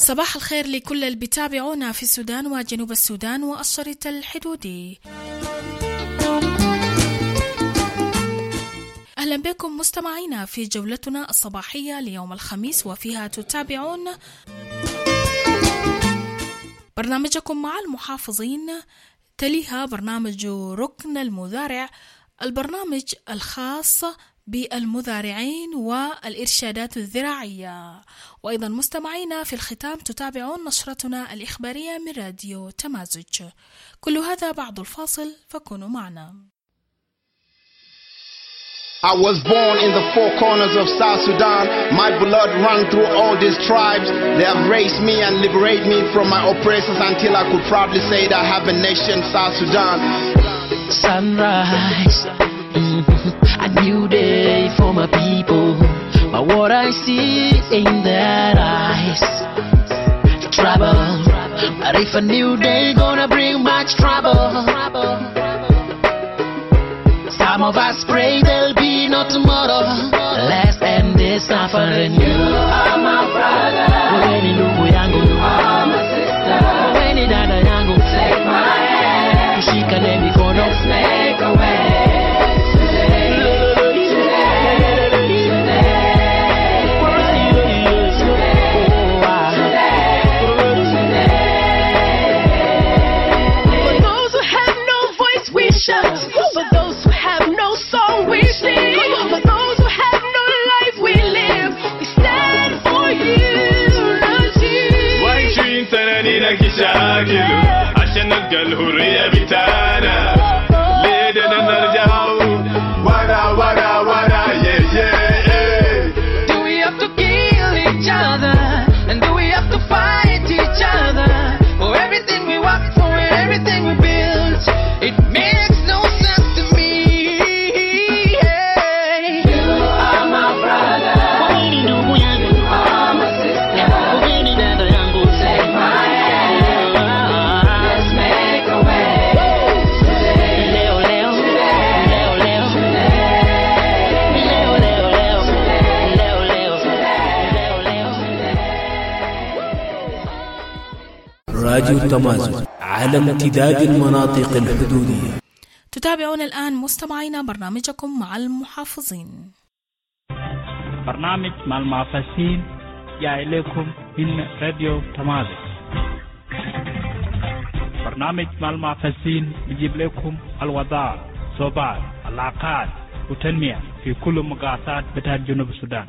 صباح الخير لكل اللي بيتابعونا في السودان وجنوب السودان والشريط الحدودي. أهلا بكم مستمعينا في جولتنا الصباحية ليوم الخميس، وفيها تتابعون برنامجكم مع المحافظين، تليها برنامج ركن المزارع، البرنامج الخاص بالمزارعين والإرشادات الزراعية. وأيضا مستمعينا في الختام تتابعون نشرتنا الإخبارية من راديو تمازج. كل هذا بعد الفاصل، فكونوا معنا. I was born in the four corners of South Sudan. My blood ran through all these tribes. They have raised me and liberated me from my oppressors until I could proudly say that I have a nation, South Sudan. Sunrise, a new day for my people. But what I see in their eyes, trouble. But if a new day gonna bring much trouble, some of us pray there'll be no tomorrow. Let's end this suffering. You are my brother. When you yangu, you are my sister. When you dada yangu, take my hand. Kushika na mikono, let's make a way. For those who have no voice, we shout. For those who have no song, we sing. For those who have no life, we live. We stand for unity. وعايشين سنانينا كشاكل عشان نلقى الحرية بتاعنا. ليدنا نرجع ورا Do we have to kill each other? And do we have to fight each other? For everything we work for and everything we build, it makes no sense to me. You are my brother. You are my sister. Take my hand. Let's make a way. Leo, Leo, Leo, Leo, Leo, Leo, Leo, Leo, Leo, Leo. راديو تمازج على امتداد المناطق الحدودية. تتابعون الآن مستمعينا برنامجكم مع المحافظين. برنامج مع المحافظين جاي لكم من راديو تمازج. برنامج مع المحافظين بيجيب لكم الوضع، صوبات، العلاقات وتنمية في كل مقاطعات بتاع جنوب السودان.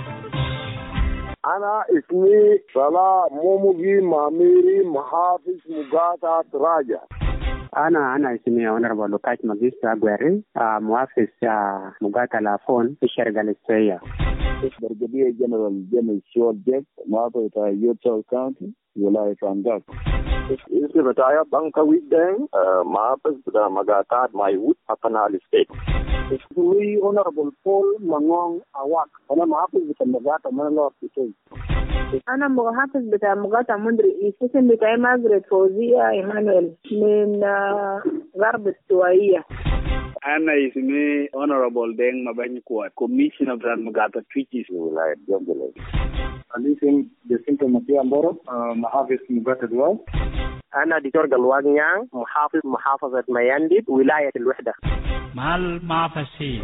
أنا اسمي صلاح موموجي ماميري محافظ مقاطعة راجع. أنا اسمي أونربل لوكاش ماجيستا غويري، محافظ مقاطعة لافون في الشرق الاستوائية. برجدية جنرال شول جيك محافظ يوتشو كاونتي ولاية فانجاك. اسمي بتاعي بانكا ويدين محافظ بتاع مقاطعة مايوت أبنال ستيت. اسمي أونربل بول مانغون أواك، أنا محافظ بتاع مقاطعة منلور بيتوي. أنا محافظ بتاع مقاطعة مندري. اسم بتاعي مازريت فوزية إيمانويل من غرب السوائية. أنا اسمي Honorable Deng Mabany Kuat, Commissioner of Mugata Twitches ولاية جنجلة. أنا اسمي جسينتو ماتيا مبورو، محافظ مقاطعة دوال. أنا دكتور قلوان نيان، محافظ محافظة ميانديد ولاية الوحدة. مع المحافظين.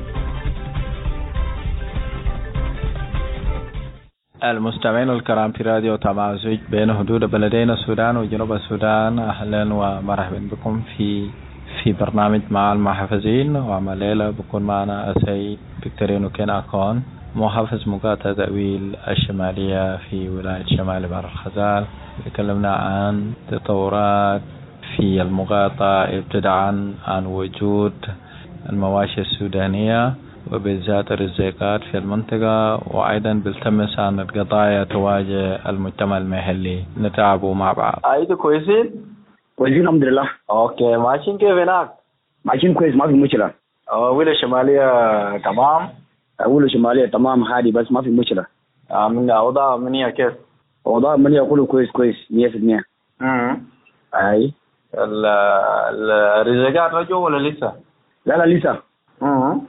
المستمعين الكرام في راديو تمازج بين حدود بلدين السودان وجنوب السودان، أهلا ومرحبا بكم في برنامج مع المحافظين. وعمليلة بكون معنا السيد فيكتورينو كيناكون، محافظ مقاطعة ذويل الشمالية في ولاية شمال بحر الغزال. تكلمنا عن تطورات في المقاطعة ابتداء عن وجود المواشي السودانية وبالذات الرزيقات في المنطقة، وأيضا بلتمس عن القضايا تواجه المجتمع المحلي. نتعبوا مع بعض. أيضا كويسين؟ كويسين الحمد لله. أوكي، ماشيين كيف هناك؟ ماشيين كويس، ما في مشكلة. ولا شمالية تمام؟ ولا شمالية تمام هادي، بس ما في مشكلة. من أوضاع منية كيف؟ أوضاع منية كله كويس 100%. أي. الرزقات رجعوا ولا لسه؟ لا لسه.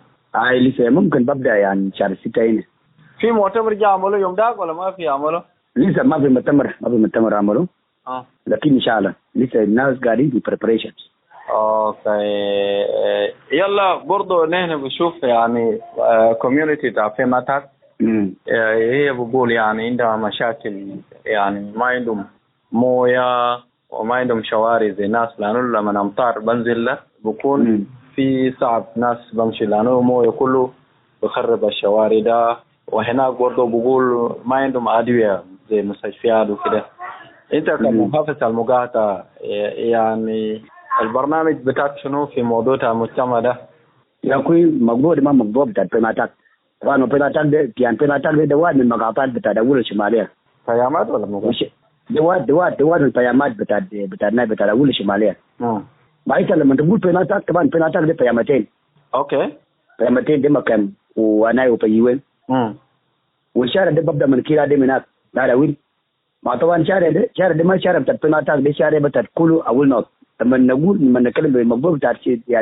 لسه ممكن ببدأ يعني شهر 6 هنا. في مؤتمر جاء عمله يوم داك ولا ما في عمله؟ لسه ما في مؤتمر عمله لكن ان شاء الله لسه الناس قاعدين في preparations. اوكي يلا برضو نحن بنشوف يعني كوميونتي تاع فيماتات هي بقول يعني عندها مشاكل يعني ما عندهم مويه وما عندهم شوارع زي الناس لانه لما الامطار بنزل له بكون في صعب ناس بمشي لانه مويه كله بخرب الشوارع ده. وهناك برضو بقول ما عندهم ادويه زي مستشفيات وكده. انت كمحافظ المقاطعة يعني البرنامج بتاعك شنو في موضوع المجتمع ده؟ يا اخوي موضوع ما موضوع بتاع بيماتات. طبعا بيماتات ده يعني بيماتات ده واحد من المقاطعات بتاع الدولة الشمالية. بيامات ولا مقاطعة؟ دواد البيامات بتاع الدولة الشمالية. ما انت لما تقول بيماتات طبعا بيماتات ده بيامتين. اوكي. بيامتين ده مكان وانا وبيوين. والشارع ده ببدا من كيرا ده من هناك لا وين. ما طبعا شارع ده ما شارع بتاع بيماتات ده شارع بتاع كله اول نوت. لما نتكلم بالموضوع بتاع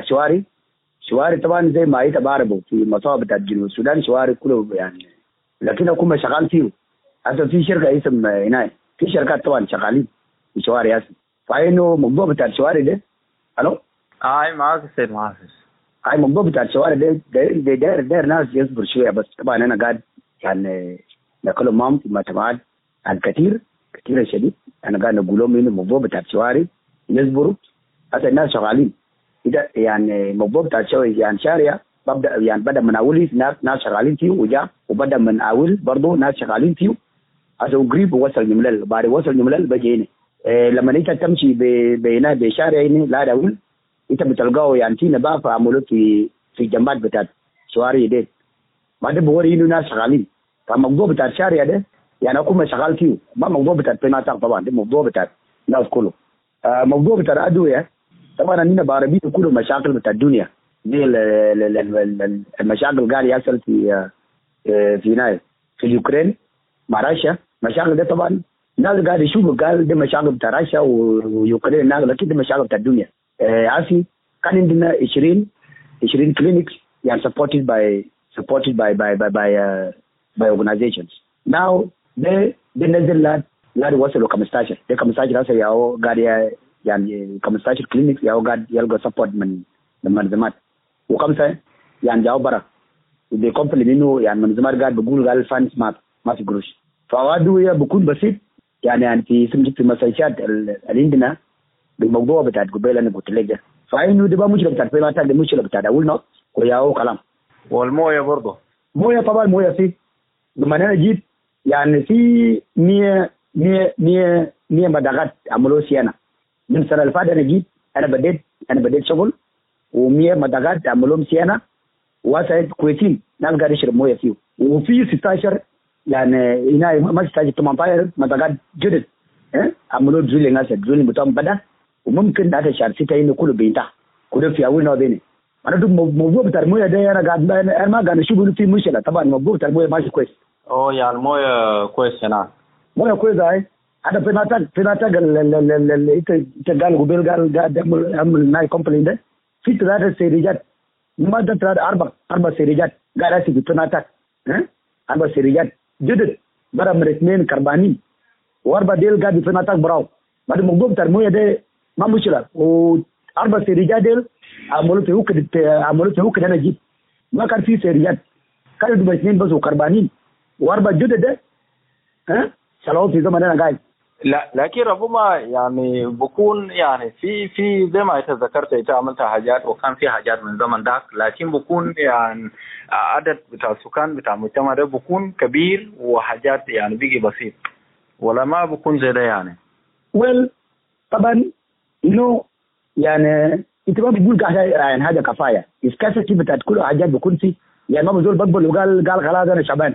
شوارع طبعا زي ما انت بعرفه في مصاب بتاع جنوب السودان شوارع كله يعني لكن اكون شغال فيه. حتى في شركه اسم هنا في شركات طبعا شغالين في شوارع اسم فانه موضوع بتاع الشوارع ده الو معاك سيد محافظ. موضوع بتاع الشوارع ده داير ناس يصبر شويه بس طبعا انا قاعد يعني نقول معهم في مجتمعات كثير شديد. انا قاعد نقول لهم انه الموضوع بتاع الشوارع يصبروا حتى الناس شغالين كده يعني موضوع بتاع يعني شارع بدا من اول ناس شغالين فيه وبدا من اول برضه ناس شغالين فيه هذا قريب وصل جملال بعد وصل جملال بجي هنا. لما انت تمشي بهنا بشارع هنا لا اقول انت بتلقاه يعني في نباف عملوا في جنبات بتاعت شوارع دي بعد بوري انه ناس شغالين. فالموضوع بتاع الشارع ده يعني اكون شغال فيه ما موضوع بتاع بيناتك طبعا ده موضوع بتاع الناس كله. موضوع بتاع الادويه طبعا اننا بعربيه كله مشاكل بتاع الدنيا دي المشاكل قاعد يحصل في هنا في اليوكرين مع روسيا. مشاكل ده طبعا الناس قاعد يشوفوا قال ده مشاكل بتاع روسيا ويوكرين لكن ده مشاكل بتاع الدنيا. عافي كان عندنا 20 كلينكس يعني supported by organizations. now ده نزل لا وصلوا 15 ده 15 هسه ياو قاعد يعني 15 كلينكس ياو قاعد يلقى سبورت من المنظمات وخمسه يعني جاوا برا دي كومبلي منه يعني منظمات قاعد بقول قال فانس ما في قروش. فوادوية بكون بسيط يعني في مساجات اللي عندنا بالموضوع بتاع قبيله انا قلت لك ده. فانه ده مشكله بتاع بيماتات ده مشكله بتاع اولنا وياو كلام. والمويه برضه مويه طبعا مويه فيه لما انا جيت يعني في 100 مداغات عملوا سيانا من السنه اللي فاتت. انا جيت انا بديت شغل و100 مداغات عملوا سيانا واسعد كويسين ناس قاعد يشرب مويه فيه. وفي 16 يعني هنا ما 16 18 مداغات جدد عملوا دريلينج بتاعهم بدا وممكن هذا الشهر 6 انه كله بينتهي كله في اول نوع بيني. انا موضوع بتاع المويه ده انا ما قاعد اشوف انه في مشكله. طبعا موضوع بتاع المويه ماشي كويس. يعني المويه كويس هنا مويه كويس هاي هذا في ناتج اللي انت قال قبل قاعد يعمل ناي كومباني ده في 3 سيريجات ما ده 4 سيريجات قاعد اسي في ناتج 4 سيريجات جدد برا من 2 كربانين و4 ديل قاعد في ناتج براو. بعد الموضوع بتاع المويه ده ما مشكله و4 سيريجات ديل عملوا في هوك انا جيت ما كان في سيريجات كانوا 2 بس وكربانين و4 جدد ده شالوه في زمن انا قاعد. لا لكن ربما يعني بكون يعني في زي ما انت ذكرت انت عملت حاجات وكان في حاجات من زمن ذاك لكن بكون يعني عدد بتاع السكان بتاع المجتمع ده بكون كبير وحاجات يعني بيجي بسيط ولا ما بكون زي ده يعني. طبعا انه يعني انت ما بتقول يعني هذا كفايه اسكاسيتي بتاعت كل حاجات بكون في يعني ما بزول بقبل وقال خلاص انا شعبان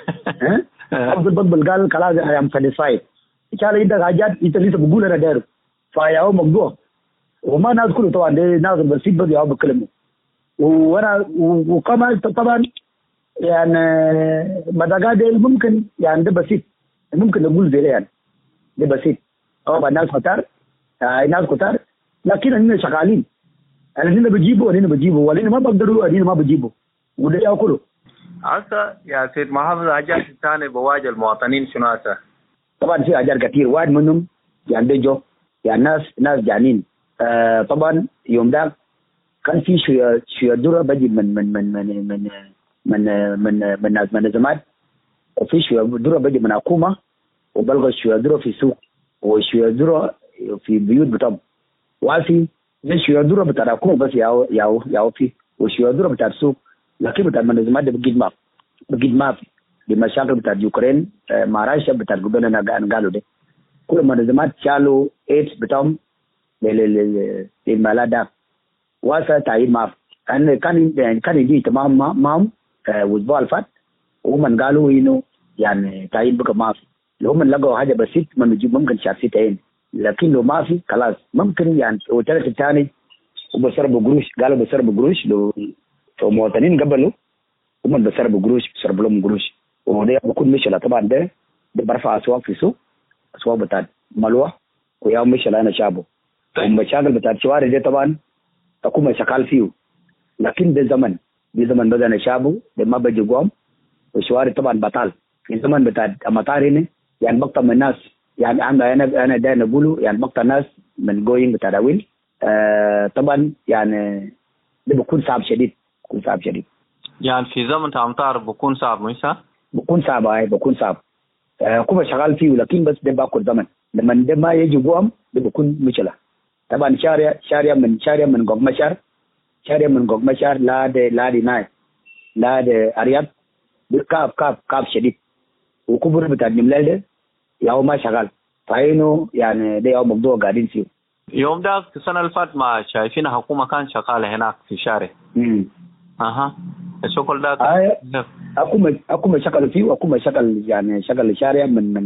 بزول بقبل قال خلاص انا ام ساتيسفايد ان شاء الله انت حاجات انت لسه بقول انا داير فيا هو موضوع وما ناس كله طبعا ده ناس بسيط بس يا بكلمه وانا وكمان طبعا يعني مداغات ممكن يعني ده بسيط ممكن نقول زي يعني ده بسيط طبعا ناس كتار لكن احنا شغالين احنا بجيبوا ولا ما بقدروا احنا ما بجيبوا وده ياكلوا. هسه يا سيد محافظ حاجات ثانيه بواجه المواطنين شنو هسه طبعا في حاجات كتير، واحد منهم يعني ده جو يعني ناس جعانين. طبعا يوم ده كان في شويه ذره بجي من ناس منظمات، وفي شويه ذره بجي من حكومه، وبلغوا شويه ذره في السوق وشويه ذره في بيوت بتاعهم، وفي شويه ذره بتاع الحكومه بس ياو في، وشويه ذره بتاع السوق، لكن بتاع المنظمات ده بجد ما في بمشاكل بتاع يوكرين مع روسيا بتاع الجبنة قالوا ده كل المنظمات شالوا ايدز بتاعهم للمالات ده، واسا تعيين ما في. كان يجي تمام معهم واسبوع الفات، وهم قالوا انه يعني تعيين بقى ما في، لو هم لقوا حاجه بسيط من يجيب ممكن شخصي تعيين، لكن لو ما في خلاص ممكن يعني. والثالث الثاني وبيشربوا قروش، قالوا بيشربوا قروش لو مواطنين قبلوا هم بيشربوا قروش، بيشربوا لهم قروش، وده بكون مشكله. طبعا ده برفع اسواق في السوق، اسواق بتاعت ملوح ويوم مشكله انا شابه. المشاكل بتاعت الشوارع دي طبعا تكون شغال فيه، لكن ده زمن بدنا شابه ده ما بيجي قوم، والشوارع طبعا بطال. الزمن بتاع المطار هنا يعني مقطع من الناس، يعني انا ده نقوله يعني مقطع الناس من جوين بتاع داويل. طبعا يعني ده بيكون صعب شديد، يعني في زمن الامطار بكون صعب مش صح؟ بكون صعب كوبا شغال فيه، لكن بس ده باكل زمن لما ده ما يجي قوم ده بكون مشكله. طبعا شارع من قوق مشار لا دي ناي لا دي ارياب كاب شديد، وكبر بتاع الجمله ده ياو ما شغال، فاينه يعني ده ياو موضوع قاعدين فيه. يوم ده السنه اللي فاتت ما شايفين حكومه كان شغاله هناك في الشارع. الشغل ده أكو شغل فيه، وأكو شغل يعني شغل الشارع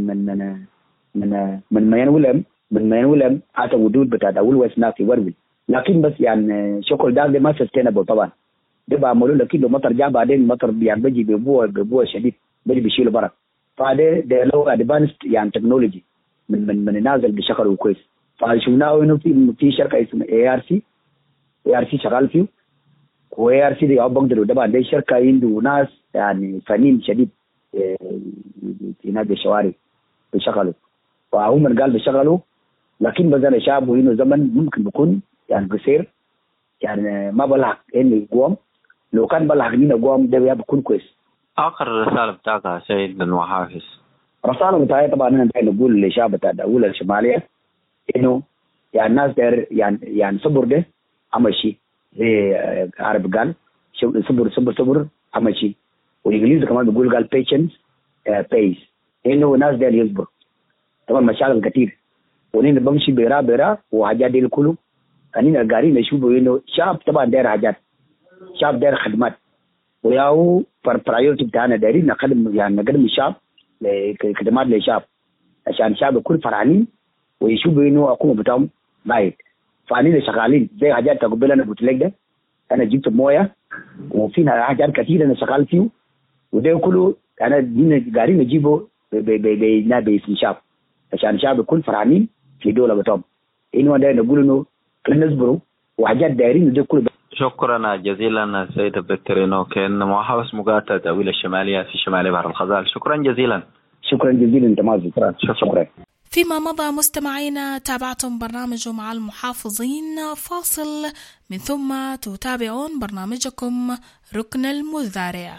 من مين ولم حتى ودود بتاع داول وسنا في ورول، لكن بس يعني شغل ده ما سستينابل طبعا، ده بعملوا لكن لو مطر جاء بعدين مطر يعني بيجي ببوه شديد بيجي بيشيل برا، فده لو ادفانس يعني تكنولوجي من نازل بشكل كويس. فشفناه انه في شركه اسمها ARC شغال فيه، وARC دي بقدروا طبعا دي شركه عنده ناس يعني فنيين شديد في نادي الشوارع بيشغلوا، وهم من قال بيشغلوا، لكن بدنا شعبه انه زمن ممكن بيكون يعني قصير، يعني ما بلحق انه يقوم، لو كان بلحق انه يقوم ده بيكون كويس. اخر رساله بتاعك سيد المحافظ؟ رساله بتاعي طبعا انا نقول للشعب بتاع الدوله الشماليه انه يعني الناس داير يعني صبر ده امشي زي عرب قال صبر امشي، والانجليزي كمان بيقول قال patience pays، انه الناس داير يصبر. طبعا مشاكل كتير ونين بمشي بيرا وحاجات دي كله انين قاعدين نشوفوا انه شعب طبعا داير حاجات، شعب داير خدمات، وياو برايورتي بتاعنا دايرين نقدم الشعب خدمات للشعب عشان الشعب يكون فرحانين ويشوفوا انه حكومه بتاعهم بايت. فانين شغالين زي حاجات تقبل انا قلت لك ده، انا جبت مويه وفينا حاجات كثيره انا شغال فيه، وده كله انا قاعدين نجيبه باسم الشعب عشان الشعب يكون فرحانين في دوله بتاعهم، انه ده نقول انه خلينا نصبروا وحاجات دايرين ده كله. شكرا جزيلا سيد فيكتورينو كان محافظ مقاطعة داويل الشمالية في شمال بحر الغزال. شكرا جزيلا تمازي. شكرا. فيما مضى مستمعينا تابعتم برنامج مع المحافظين، فاصل من ثم تتابعون برنامجكم ركن المزارع.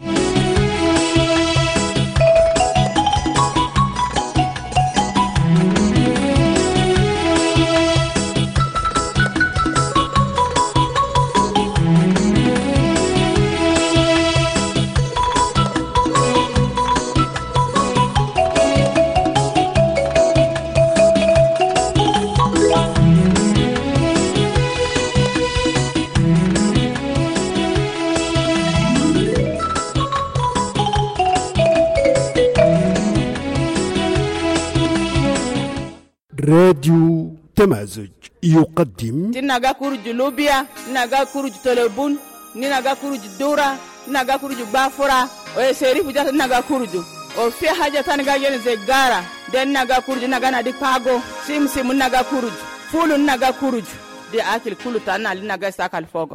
راديو تمازج يقدم تناغا كورج لوبيا، ناغا كورج تلبون، ناغا كورج دورا، ناغا كورج بافورا، ويسيري فجات ناغا كورج، وفي حاجة تانغا ينزغارا، دين ناغا كورج ناغا نادي باغو، سيم ناغا كورج، فولو ناغا كورج، دي أكل كله تانا لناغا ساكال فوغو.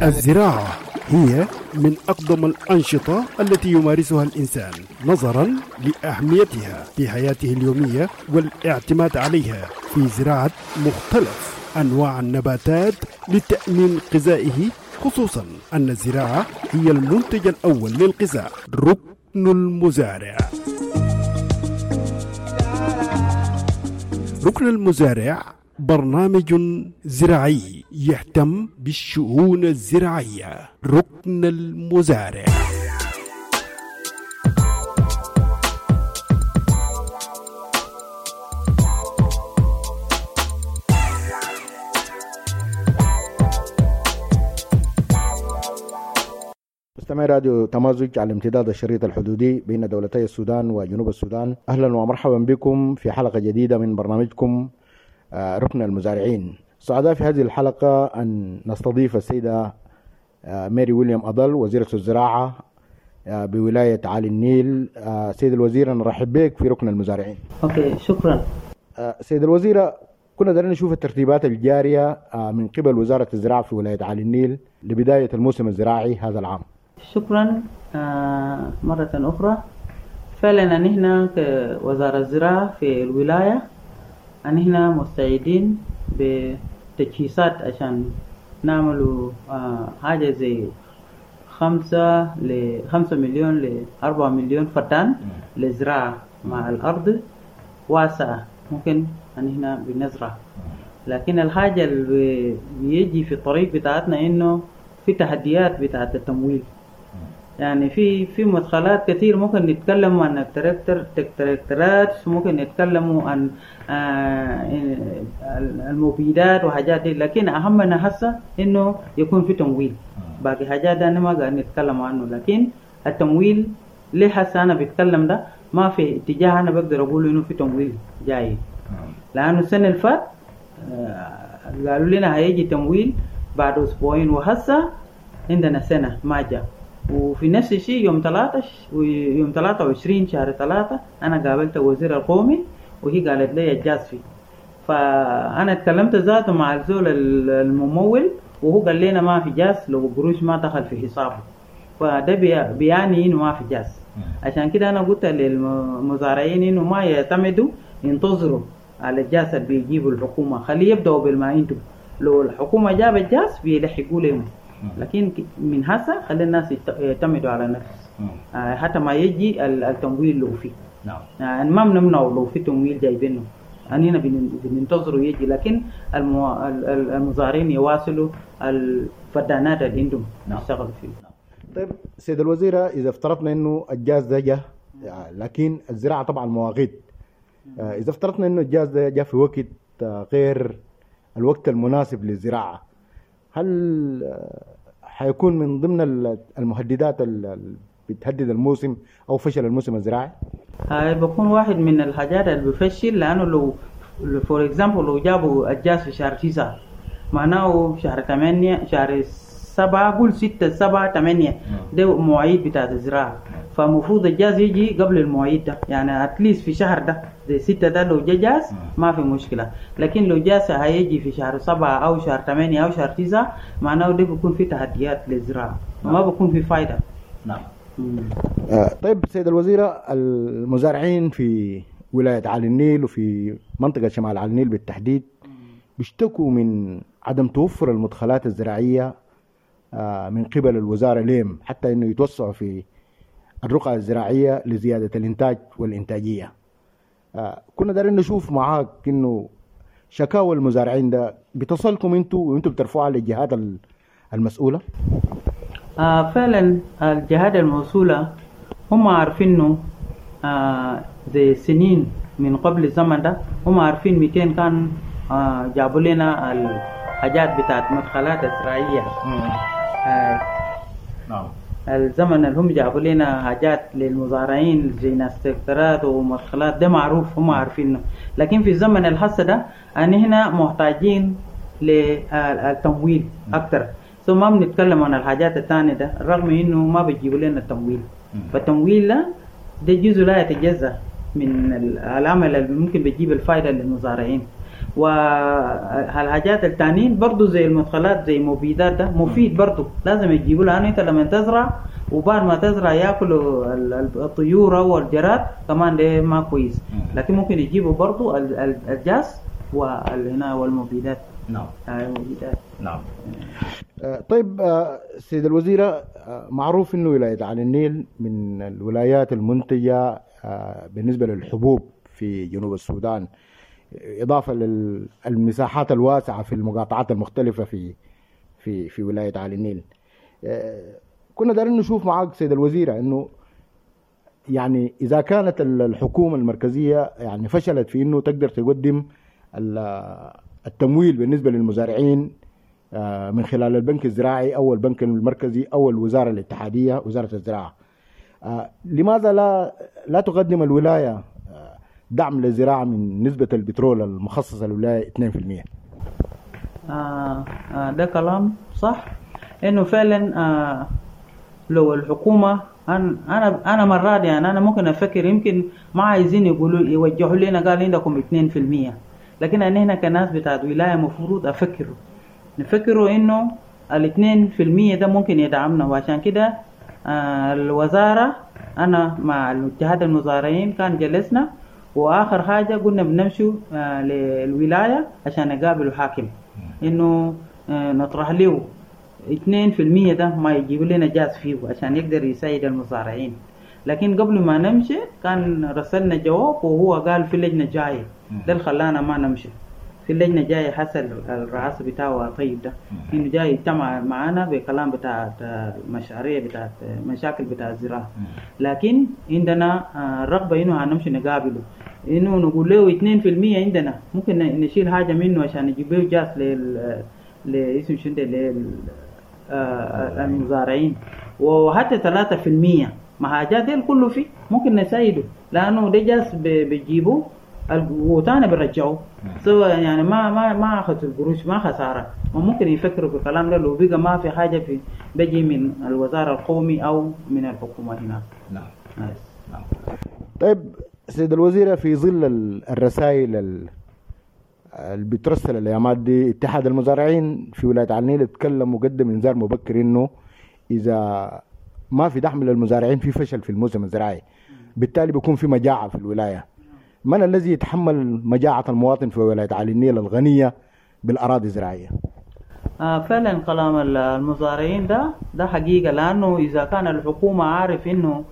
الزراعة هي من أقدم الأنشطة التي يمارسها الإنسان نظرا لأهميتها في حياته اليومية والاعتماد عليها في زراعة مختلف أنواع النباتات لتأمين غذائه، خصوصا أن الزراعة هي المنتج الأول للغذاء. ركن المزارع. ركن المزارع برنامج زراعي يهتم بالشؤون الزراعية. ركن المزارع. مستمعي راديو تمازج على امتداد الشريط الحدودي بين دولتي السودان وجنوب السودان، أهلا ومرحبا بكم في حلقة جديدة من برنامجكم ركن المزارعين. سعداء في هذه الحلقة أن نستضيف السيدة ماري ويليام أضل وزيرة الزراعة بولاية عالي النيل. سيد الوزيرة نرحب بك في ركن المزارعين. أوكي، شكرا. سيد الوزيرة، كنا دارين نشوف الترتيبات الجارية من قبل وزارة الزراعة في ولاية عالي النيل لبداية الموسم الزراعي هذا العام. شكرا مرة أخرى. فعلا نحن كوزارة الزراعة في الولاية نحن مستعدين بتجهيزات عشان نعملوا حاجة زي 5 مليون ل 4 مليون فدان للزراعة مع الأرض واسعة ممكن نحن بنزرع. لكن الحاجة اللي بيجي في الطريق بتاعتنا إنه في تحديات بتاعت التمويل. يعني في مدخلات كثير، ممكن نتكلم عن التراكتورات، ممكن نتكلموا عن المبيدات وحاجات دي، لكن أهمنا هسه إنه يكون في تمويل. باقي حاجات أنا ما قاعد نتكلم عنه، لكن التمويل ليه هسه أنا بتكلم ده ما في اتجاه أنا بقدر أقول إنه في تمويل جاي، لأنه السنة اللي فات قالوا لنا هيجي تمويل بعد أسبوعين، وهسه عندنا سنة ما جاء. وفي نفس الشيء يوم 23 شهر 3 أنا قابلت وزير القومي وهي قالت لي الجاز فيه، فأنا اتكلمت ذاته مع الزول الممول وهو قال لنا ما في جاز لو قروش ما دخل في حسابه، فده بيعني إنه ما في جاز. عشان كده أنا قلت للمزارعين إنه ما يعتمدوا ينتظروا على الجاز اللي بيجيبوا الحكومة، خليه يبدأوا بالما عندهم. لو الحكومة جابت جاز بيلحقوا لهم، لكن من هسه خلي الناس يعتمدوا على نفس حتى ما يجي التمويل لو فيه. ما بنمنعه لو في تمويل جايبينه، أننا بننتظروا يجي، لكن المزارعين يواصلوا الفدانات اللي عندهم يشتغلوا فيه. طيب سيد الوزيرة، إذا افترضنا إنه الجاز ده جاء، لكن الزراعة طبعا مواقيت، إذا افترضنا إنه الجاز ده جاء في وقت غير الوقت المناسب للزراعة، هل حيكون من ضمن المهددات اللي بتهدد الموسم أو فشل الموسم الزراعي؟ هاي بكون واحد من الحاجات اللي بفشل، لأنه لو فور إكزامبل لو جابوا الجاز في شهر 9 معناه شهر 8 شهر 7 قول 6 7 8 ده مواعيد بتاعت الزراعة، فمفروض الجاز يجي قبل المواعيد ده، يعني أتليس في شهر ده زي 6 ده لو جاز ما في مشكلة. لكن لو جاز هيجي في شهر 7 أو شهر 8 أو شهر 9 معناه ده بيكون في تحديات للزراعة وما بيكون في فايدة. نعم. طيب سيد الوزيرة، المزارعين في ولاية عالي النيل وفي منطقة شمال عالي النيل بالتحديد بيشتكوا من عدم توفر المدخلات الزراعية من قبل الوزارة لهم، حتى انه يتوسعوا في الرقعة الزراعية لزيادة الانتاج والانتاجية. كنا دارين نشوف معاك انه شكاوى المزارعين ده بتصلكم انتوا وانتوا بترفعوها للجهات المسؤولة؟ فعلا الجهات المسؤولة هم عارفينه زي سنين من قبل الزمن ده، هم عارفين 200 كان جابوا لنا الحاجات بتاعت مدخلات الزراعية. نعم. الزمن اللي هم جابوا لنا حاجات للمزارعين زي تراكتورات ومدخلات ده معروف، هم عارفينه. لكن في الزمن الحسد ده هنا محتاجين للتمويل أكتر، ما بنتكلم عن الحاجات الثانية ده رغم إنه ما بيجيبوا لنا التمويل. فالتمويل ده جزء لا يتجزأ من العمل اللي ممكن بيجيب الفائدة للمزارعين. والحاجات التانيين برضو زي المدخلات زي مبيدات ده مفيد برضو لازم يجيبوا، لأنه أنت لما تزرع وبعد ما تزرع ياكلوا الطيور أو الجراد كمان ده ما كويس، لكن ممكن يجيبوا برضو الجاس والمبيدات. نعم. نعم. طيب سيد الوزيرة، معروف انه ولاية علي النيل من الولايات المنتجة بالنسبة للحبوب في جنوب السودان، إضافة للمساحات الواسعة في المقاطعات المختلفة في ولاية علي النيل. كنا دارين نشوف معاك سيد الوزيرة انه يعني اذا كانت الحكومة المركزية يعني فشلت في انه تقدر تقدم التمويل بالنسبة للمزارعين من خلال البنك الزراعي او البنك المركزي او الوزارة الاتحادية وزارة الزراعة، لماذا لا تقدم الولاية دعم للزراعة من نسبة البترول المخصصة للولاية 2%؟ ده كلام صح، انه فعلا لو الحكومة انا مرات يعني انا ممكن افكر يمكن ما عايزين يقولوا يوجهوا لنا قال عندكم 2%، لكن هنا كناس بتاعت ولاية مفروض نفكروا انه 2% ده ممكن يدعمنا، وعشان كده الوزارة انا مع اتحاد المزارعين كان جلسنا واخر حاجة قلنا بنمشي للولاية عشان نقابل حاكم انه نطرح له 2% ده ما يجيب لنا جاز فيه عشان يقدر يساعد المزارعين. لكن قبل ما نمشي كان رسلنا جواب وهو قال في لجنة جاية، ده اللي خلانا ما نمشي. في اللجنة جاية حسن الرئاسة بتاعه طيب ده إنه جاي يجتمع معنا بكلام بتاع المشاريع بتاع مشاكل بتاع الزراعة، لكن عندنا رغبة إنه هنمشي نقابله، إنه نقول له 2% عندنا ممكن نشيل حاجة منه عشان نجيب له جاس لاسم شنده للمزارعين، وحتى 3% ما حاجات دي كله فيه ممكن نساعده، لأنه ده جاس بيجيبه وتاني برجعه سوى يعني ما أخذ القروش ما خسارة. وممكن يفكروا في الكلام ده لو بقى ما في حاجة في بيجي من الوزارة القومي أو من الحكومة هنا. نعم. طيب سيد الوزيرة، في ظل الرسائل اللي بترسل الأيامات دي، اتحاد المزارعين في ولاية علي النيل اتكلم وقدم إنذار مبكر إنه إذا ما في دعم للمزارعين في فشل في الموسم الزراعي، بالتالي بيكون في مجاعة في الولاية. من الذي يتحمل مجاعة المواطن في ولاية علي النيل الغنية بالأراضي الزراعية؟ فعلا كلام المزارعين ده حقيقة، لأنه إذا كان الحكومة عارف إنه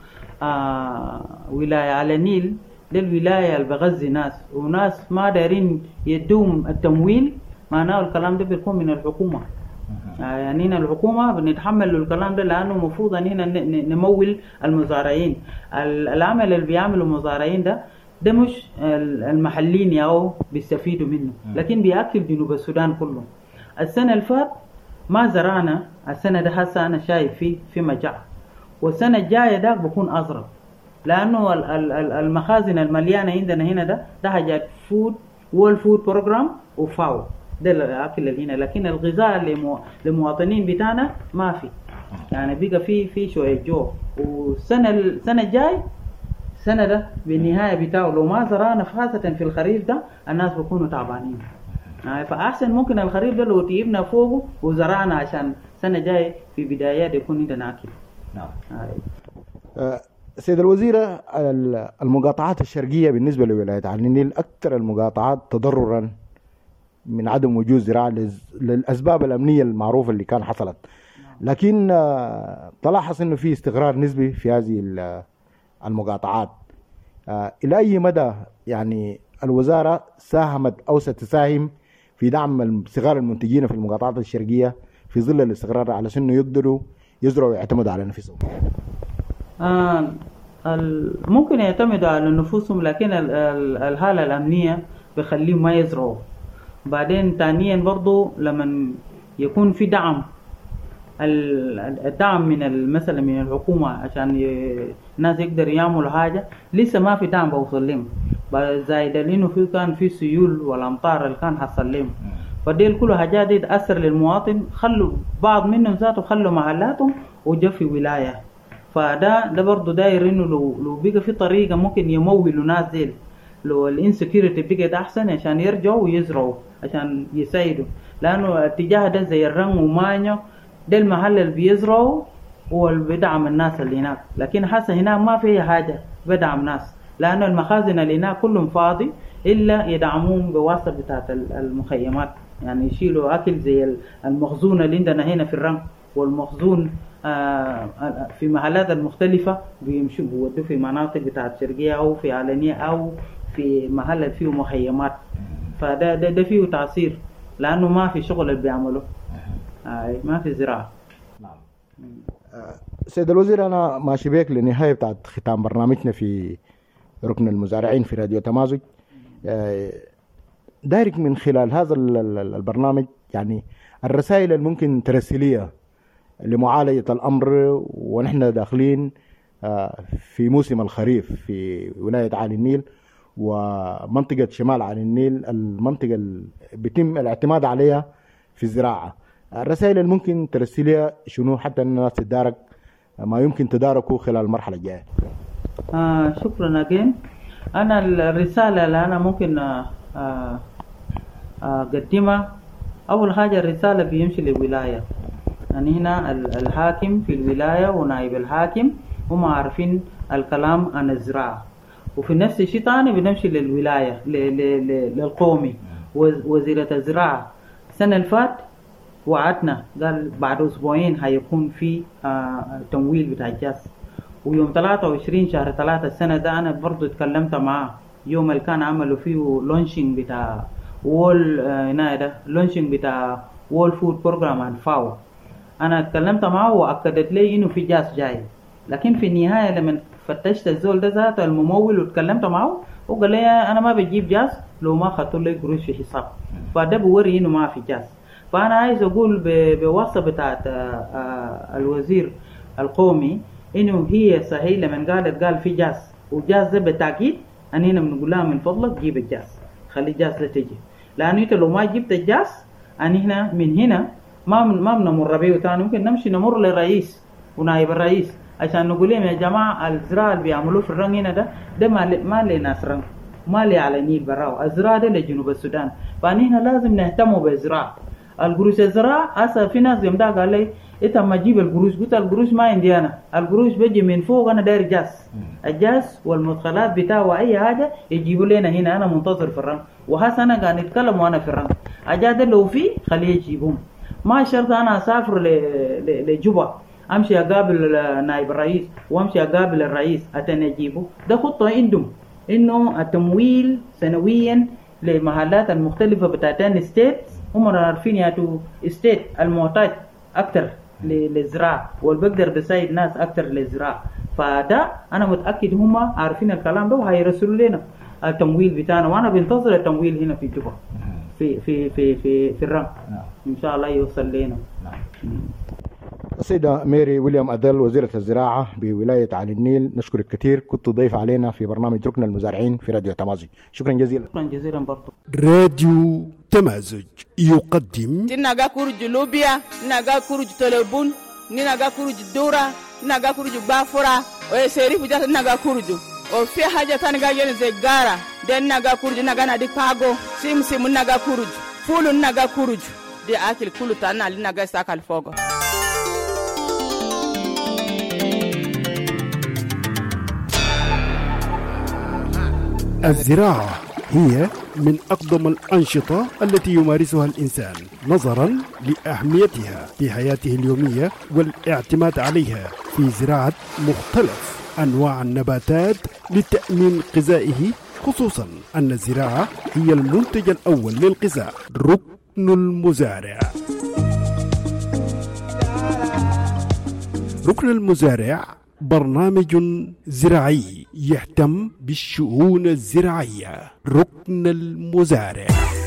ولاية علي النيل للولاية اللي بغذي ناس وناس ما دارين يدوم التمويل، معناه الكلام ده بيكون من الحكومة. يعني هنا الحكومة بنتحمل الكلام ده، لأنه مفروض أن هنا نمول المزارعين. العمل اللي بيعملوا المزارعين ده مش المحلين أو بيستفيدوا منه، لكن بيأكل جنوب السودان كله. السنة اللي فات ما زرعنا، السنة ده هسه أنا شايف في مجاعة، والسنة الجاية ده بكون أزرق، لأنه المخازن المليانة عندنا هنا ده حاجات فود والفود بروجرام وفاو ده الأكل اللي هنا، لكن الغذاء للمواطنين بتاعنا ما في، يعني بقى في شوية جو. والسنة الجاي السنة ده بالنهاية بتاعه لو ما زرعنا خاصة في الخريف ده الناس بيكونوا تعبانين. فأحسن ممكن الخريف ده لو تجيبنا فوقه وزرعنا عشان السنة جاي في بدايات يكون عندنا أكل. نعم. سيد الوزيرة، المقاطعات الشرقية بالنسبة لولاية علي النيل أكثر المقاطعات تضررا من عدم وجود زراعة للأسباب الأمنية المعروفة اللي كان حصلت، لكن تلاحظ أنه في استقرار نسبي في هذه المقاطعات. إلى أي مدى يعني الوزارة ساهمت أو ستساهم في دعم صغار المنتجين في المقاطعات الشرقية في ظل الاستقرار على أنه يقدروا يزرعوا ويعتمدوا على نفسهم؟ ممكن يعتمدوا على نفوسهم، لكن الحالة الأمنية بخليهم ما يزرعوا. بعدين ثانيا برضو لما يكون في دعم، الدعم من مثلا من الحكومة عشان الناس يقدر يعملوا حاجة، لسه ما في دعم بوصل لهم، زائد لأنه كان في سيول والأمطار اللي كان حصل لهم، فديل كل حاجات دي تأثر للمواطن، خلوا بعض منهم ذاته خلوا محلاتهم وجا في ولاية. فده برضو داير انه لو بقى في طريقة ممكن يمولوا ناس ديل، لو الانسكيورتي بقت احسن عشان يرجعوا ويزرعوا عشان يساعدوا، لانه الاتجاه ده زي الرنج ومانيو ده المحل اللي بيزرعوا واللي بيدعم الناس اللي هناك، لكن حاسه هناك ما في حاجه بدعم ناس، لانه المخازن اللي هناك كلهم فاضي الا يدعمون بواسطه بتاعت المخيمات، يعني يشيلوا اكل زي المخزون اللي عندنا هنا في الرنج والمخزون في محلات المختلفه بيمشوا بيودوا في مناطق بتاعت شرقيه او في علنيه او في محل فيه مخيمات، فده فيه تاثير لانه ما في شغل اللي بيعملوا، ما في زراعه. سيد الوزير، أنا ماشي بيك لنهاية بتاعت ختام برنامجنا في ركن المزارعين في راديو تمازج. دايرك من خلال هذا البرنامج يعني الرسائل اللي ممكن ترسليها لمعالجة الأمر ونحن داخلين في موسم الخريف في ولاية عالي النيل ومنطقة شمال عالي النيل، المنطقة اللي بيتم الاعتماد عليها في الزراعة. الرسائل اللي ممكن ترسليها شنو حتى الناس تدارك ما يمكن تداركه خلال المرحلة الجاية؟ شكرا أجين. أنا الرسالة اللي أنا ممكن أقدمها، أول حاجة الرسالة بيمشي للولاية، يعني هنا الحاكم في الولاية ونائب الحاكم هم عارفين الكلام عن الزراعة، وفي نفس الشيء تاني بنمشي للولاية للقومي وزيرة الزراعة. السنة اللي فات وعدنا قال بعد أسبوعين هيكون في تمويل بتاع الجاز، ويوم 23 شهر 3 السنة ده أنا برضو اتكلمت معاه يوم اللي كان عملوا فيه لونشينج بتاع لونشينج بتاع وول فود بروجرام عن فاو. أنا اتكلمت معاه وأكدت لي إنه في جاز جاي، لكن في النهاية لما فتشت الزول ده ذاته الممول واتكلمت معاه وقال لي أنا ما بجيب جاز لو ما خدت لي قروش في حساب، فده بوري إنه ما في جاز. فأنا عايز أقول بوصفة بتاعت الوزير القومي إنه هي صحيح لما قال في جاز وجاز ده بالتأكيد أن هنا بنقول لها من فضلك جيب الجاز، خلي الجاز ده تجي، لأنه أنت لو ما جبت الجاز أن هنا من هنا ما بنمر بيه تاني، ممكن نمشي نمر للرئيس ونائب الرئيس عشان نقول لهم يا جماعة الزراعة اللي بيعملوه في الرنج هنا ده ما لناس رنج، ما لي على النيل براو، الزراعة ده لجنوب السودان، فنحن لازم نهتموا بالزراعة. القروش الزراعة هسه في ناس يوم ده قال لي انت ما تجيب القروش، قلت القروش ما عندي انا، القروش بيجي من فوق، انا داير جاز، الجاز والمدخلات بتاعه واي حاجه يجيبوا لنا هنا، انا منتظر في الرنج، وهسه انا قاعد نتكلم وانا في الرنج، اجاد لو في خليه يجيبهم، ما شرط انا اسافر لجوبا امشي اقابل نائب الرئيس وامشي اقابل الرئيس عشان اجيبه، ده خطه عندهم انه التمويل سنويا للمحلات المختلفه بتاعتين ستيت، هم عارفين ياتوا ستيت المحتاج اكثر للزراعه والبقدر بساعد ناس اكثر للزراعه، فده انا متاكد هم عارفين الكلام ده وهيرسلوا لنا التمويل بتاعنا، وانا بنتظر التمويل هنا في جوبا في الرنج ان شاء الله يوصل لنا. السيدة ميري ويليام أدل وزيرة الزراعة بولاية عالي النيل، نشكرك كثير، كنت ضيف علينا في برنامج ركن المزارعين في راديو تمازج. شكرا جزيلا. شكرا جزيلا برضو. راديو تمازج يقدم ناغا كورج لوبيا، ناغا كورج تلبون، ناغا كورج دورا، ناغا كورج بافورا، ويسيري بجات ناغا كورج، وفي حاجة تانية جاية زجارة، دين ناغا كورج ناغا نادي باغو، سيم ناغا كورج، فول ناغا كورج، دي أكل كله تانا لناغا ساكال فوق. الزراعة هي من أقدم الأنشطة التي يمارسها الإنسان نظرا لأهميتها في حياته اليومية والاعتماد عليها في زراعة مختلف أنواع النباتات لتأمين غذائه، خصوصا أن الزراعة هي المنتج الأول للغذاء. ركن المزارع. ركن المزارع برنامج زراعي يهتم بالشؤون الزراعية. ركن المزارع.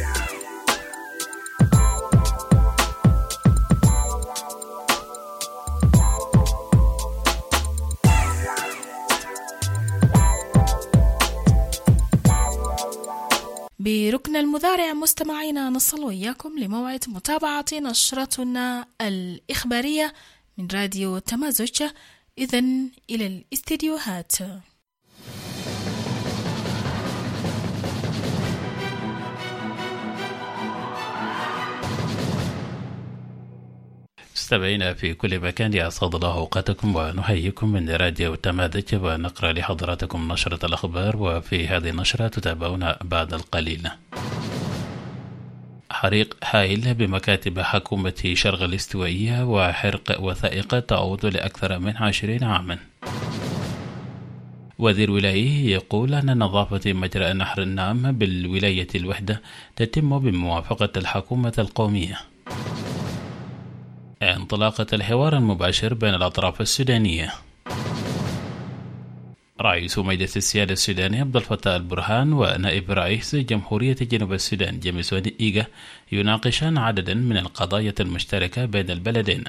بركن المزارع مستمعينا نصل وإياكم لموعد متابعة نشرتنا الإخبارية من راديو تمازج. إذن إلى الاستديوهات. مستمعينا في كل مكان، يسعد الله أوقاتكم ونحييكم من راديو تمادج، ونقرأ لحضراتكم نشرة الأخبار. وفي هذه النشرة تتابعون بعد القليل: حريق هائل بمكاتب حكومة شرق الاستوائية وحرق وثائق تعود لأكثر من 20 عاما. وزير ولاية يقول أن نظافة مجرى نهر النام بالولاية الوحدة تتم بموافقة الحكومة القومية. انطلاقة الحوار المباشر بين الأطراف السودانية. رئيس مجلس السيادة السوداني عبد الفتاح البرهان ونائب رئيس جمهورية جنوب السودان جيمس إيغا يناقشان عددا من القضايا المشتركة بين البلدين.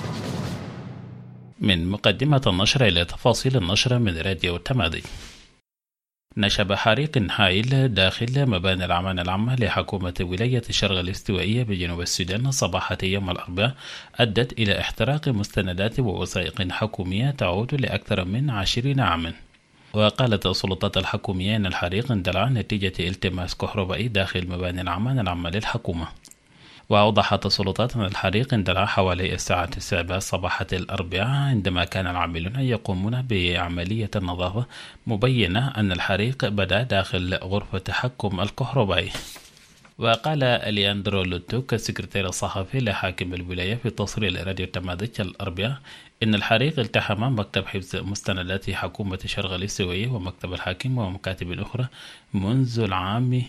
من مقدمة النشرة إلى تفاصيل النشرة من راديو تمادي. نشب حريق هائل داخل مباني الأعمال العامة لحكومة ولاية الشرق الاستوائية بجنوب السودان صباحة يوم الأربعاء أدت إلى احتراق مستندات ووثائق حكومية تعود لأكثر من 20 عاما. وقالت السلطات الحكومية أن الحريق اندلع نتيجة التماس كهربائي داخل مباني الأعمال العامة للحكومة. وأوضحت السلطات أن الحريق اندلع حوالي الساعة 7 صباحة الأربعاء عندما كان العاملون يقومون بعملية النظافة، مبينة أن الحريق بدأ داخل غرفة تحكم الكهربائي. وقال الياندرو لوتوك السكرتير الصحفي لحاكم الولاية في تصريح لراديو تمادج الأربعاء إن الحريق التحم مكتب حفظ مستندات حكومة شرق الاستوائية ومكتب الحاكم ومكاتب أخرى منذ العام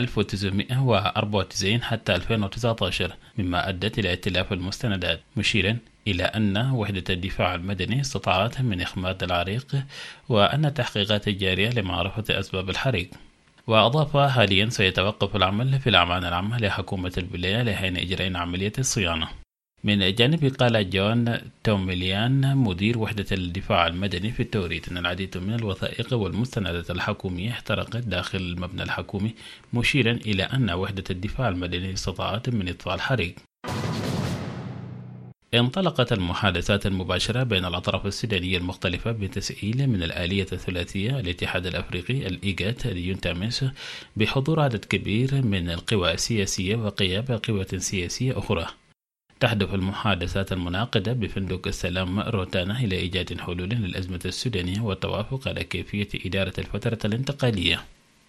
1994 حتى 2019، مما أدت إلى ائتلاف المستندات، مشيرا إلى أن وحدة الدفاع المدني استطاعت من إخماد الحريق وأن التحقيقات الجارية لمعرفة أسباب الحريق. وأضاف حاليا سيتوقف العمل في الأعمال العامة لحكومة الولاية لحين إجراء عملية الصيانة. من جانب قال جون توميليان مدير وحدة الدفاع المدني في التوريت أن العديد من الوثائق والمستندات الحكومية احترقت داخل المبنى الحكومي، مشيرا إلى أن وحدة الدفاع المدني استطاعت من إطفاء الحريق. انطلقت المحادثات المباشرة بين الأطراف السودانية المختلفة بتسهيل من الآلية الثلاثية الاتحاد الأفريقي الإيجاد ليونتاميس بحضور عدد كبير من القوى السياسية وغياب قوى سياسية أخرى. تهدف المحادثات المنعقدة بفندق السلام روتانا إلى إيجاد حلول للأزمة السودانية والتوافق على كيفية إدارة الفترة الانتقالية.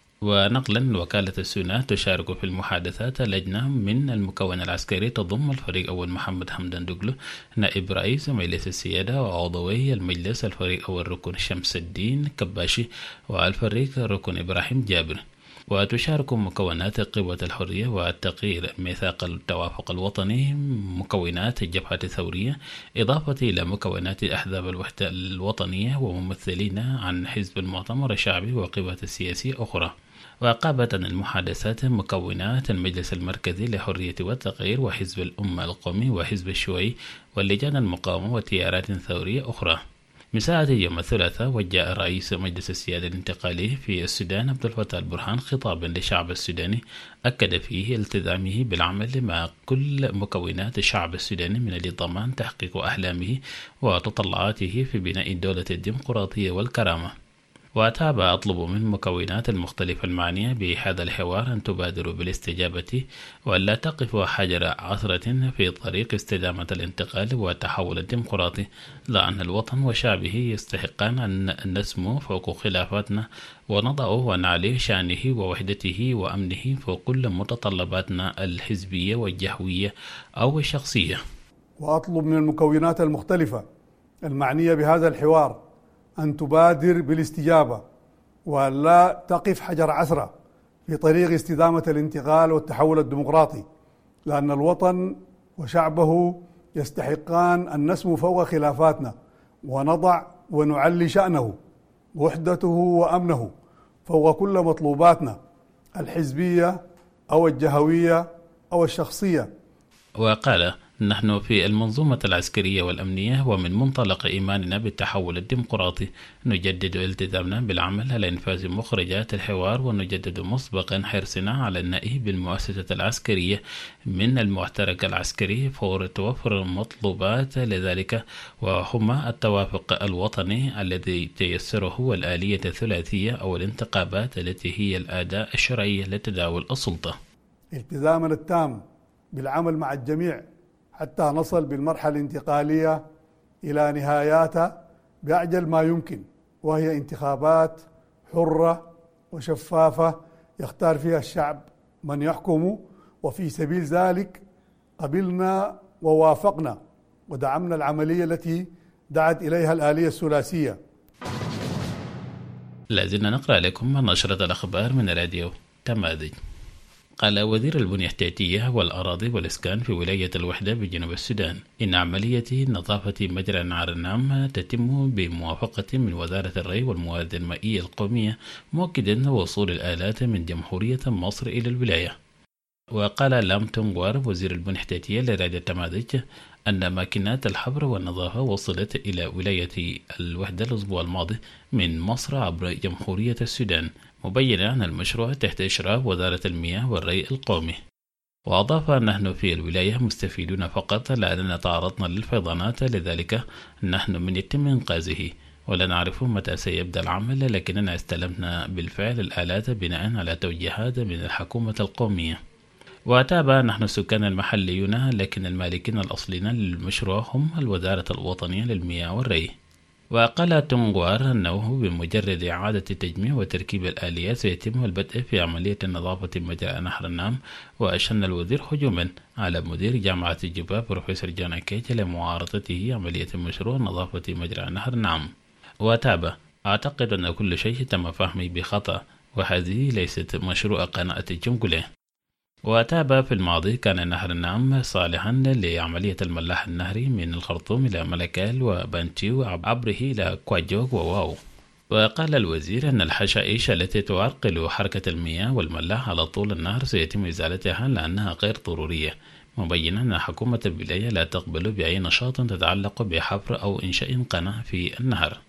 ونقلا، وكالة السنة تشارك في المحادثات لجنة من المكون العسكري تضم الفريق أول محمد حمدان دوغلو نائب رئيس مجلس السيادة وعضوي المجلس، الفريق أول ركن شمس الدين كباشي، والفريق ركن إبراهيم جابر. وتشارك مكونات قوة الحرية والتغيير ميثاق التوافق الوطني مكونات الجبهة الثورية، إضافة إلى مكونات أحزاب الوحدة الوطنية وممثلين عن حزب المؤتمر الشعبي وقوات السياسية أخرى. وقابت المحادثات مكونات المجلس المركزي لحرية والتغيير وحزب الأمة القومي وحزب الشيوعي واللجان المقاومة وتيارات ثورية أخرى. مساء يوم الثلاثاء وجه رئيس مجلس السيادة الانتقالي في السودان عبد الفتاح البرهان خطابا للشعب السوداني أكد فيه التزامه بالعمل مع كل مكونات الشعب السوداني من أجل ضمان تحقيق أحلامه وتطلعاته في بناء الدولة الديمقراطية والكرامة. وتابع أطلب من المكونات المختلفة المعنية بهذا الحوار أن تبادروا بالاستجابة ولا تقفوا حجر عثرة في طريق استدامة الانتقال والتحول الديمقراطي، لأن الوطن وشعبه يستحقان أن نسمو فوق خلافاتنا ونضع ونعلي شأنه ووحدته وأمنه فوق كل متطلباتنا الحزبية والجهوية أو الشخصية. وأطلب من المكونات المختلفة المعنية بهذا الحوار أن تبادر بالاستجابة ولا تقف حجر عثرة في طريق استدامة الانتقال والتحول الديمقراطي، لأن الوطن وشعبه يستحقان أن نسمو فوق خلافاتنا ونضع ونعلي شأنه وحدته وأمنه فوق كل مطلوباتنا الحزبية أو الجهوية أو الشخصية. وقال: نحن في المنظومة العسكرية والأمنية ومن منطلق إيماننا بالتحول الديمقراطي نجدد التزامنا بالعمل على إنفاذ مخرجات الحوار، ونجدد مسبقا حرصنا على النهي بالمؤسسة العسكرية من المحترك العسكري فور توفر المطلوبات لذلك، وهما التوافق الوطني الذي تيسره والآلية الثلاثية أو الانتخابات التي هي الأداة الشرعية لتداول السلطة. التزامنا التام بالعمل مع الجميع حتى نصل بالمرحلة الانتقالية إلى نهاياتها بأعجل ما يمكن، وهي انتخابات حرة وشفافة يختار فيها الشعب من يحكمه. وفي سبيل ذلك قبلنا ووافقنا ودعمنا العملية التي دعت إليها الآلية الثلاثية. لازلنا نقرأ لكم نشرة الأخبار من راديو تمازج. قال وزير البنية التحتية والأراضي والإسكان في ولاية الوحدة بجنوب السودان إن عملية نظافة مجرى نهر النام تتم بموافقة من وزارة الري والموارد المائية القومية، مؤكدا وصول الآلات من جمهورية مصر إلى الولاية. وقال لام تونغوار وزير البنية التحتية لراديو تمازج أن ماكينات الحفر والنظافة وصلت إلى ولاية الوحدة الأسبوع الماضي من مصر عبر جمهورية السودان، مبينا أن المشروع تحت إشراف وزارة المياه والري القومي. وأضاف نحن في الولاية مستفيدون فقط، لأننا تعرضنا للفيضانات، لذلك نحن من يتم إنقاذه، ولا نعرف متى سيبدأ العمل، لكننا استلمنا بالفعل الآلات بناء على توجيهات من الحكومة القومية. وتابع نحن السكان المحليون، لكن المالكين الأصليين للمشروع هم الوزارة الوطنية للمياه والري. وقال تونغوار أنه بمجرد إعادة تجميع وتركيب الآليات سيتم البدء في عملية نظافة مجرى نهر النام. وأشن الوزير هجوما على مدير جامعة الجباب بروفيسور جانا كيت لمعارضته عملية مشروع نظافة مجرى نهر النام. وتابع أعتقد أن كل شيء تم فهمي بخطأ، وهذه ليست مشروع قناة الجنجلة. وتابع في الماضي كان نهر النام صالحا لعملية الملاح النهري من الخرطوم إلى ملكال وبانتيو عبره إلى كواجوغ وواو. وقال الوزير أن الحشائش التي تعرقل حركة المياه والملاح على طول النهر سيتم إزالتها لأنها غير ضرورية، مبينا أن حكومة الولاية لا تقبل بأي نشاط تتعلق بحفر أو إنشاء قناة في النهر.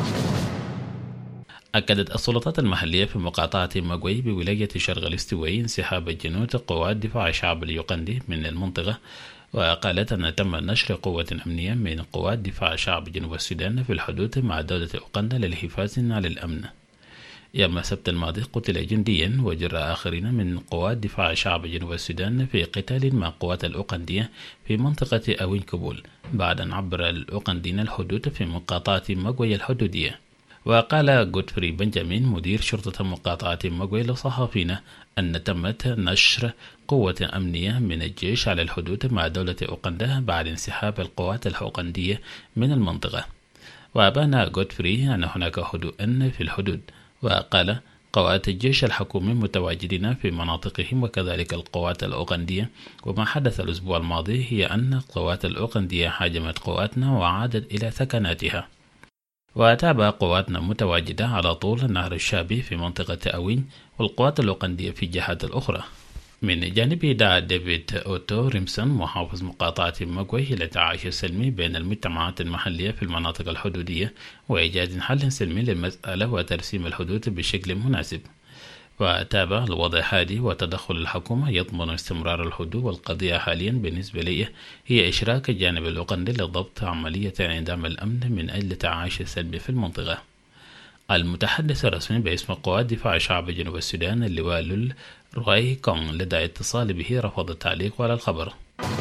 أكدت السلطات المحلية في مقاطعة ماغوي بولاية شرق الاستوائي انسحاب الجنود قوات دفاع الشعب اليوغندي من المنطقة، وقالت أن تم نشر قوة أمنية من قوات دفاع شعب جنوب السودان في الحدود مع دولة أوغندا للحفاظ على الأمن. يوم السبت الماضي قتل جنديا وجرى آخرين من قوات دفاع شعب جنوب السودان في قتال مع قوات الأوغندية في منطقة أوين كبول، بعد أن عبر الأوغنديين الحدود في مقاطعة ماغوي الحدودية. وقال غودفري بنجامين مدير شرطة مقاطعة ماغوي للصحفيين أن تمت نشر قوة أمنية من الجيش على الحدود مع دولة أوغندا بعد انسحاب القوات الأوغندية من المنطقة. وأبان غودفري أن هناك هدوء في الحدود، وقال قوات الجيش الحكومي متواجدين في مناطقهم وكذلك القوات الأوغندية، وما حدث الأسبوع الماضي هي أن القوات الأوغندية هاجمت قواتنا وعادت إلى ثكناتها. وتابع قواتنا متواجدة على طول النهر الشابي في منطقة أوين، والقوات الأوغندية في الجهات الأخرى. من جانبه دعا ديفيد أوتو ريمسون محافظ مقاطعة ماغوي إلى التعايش السلمي بين المجتمعات المحلية في المناطق الحدودية وإيجاد حل سلمي للمسألة وترسيم الحدود بشكل مناسب. وتابع الوضع هادي وتدخل الحكومة يضمن استمرار الهدوء، والقضية حاليا بالنسبة لي هي إشراك الجانب الأوغندي لضبط عملية انعدام الأمن من أجل التعايش السلمي في المنطقة. المتحدث الرسمي باسم قوات دفاع شعب جنوب السودان اللواء لول روي كونغ لدى اتصال به رفض التعليق على الخبر.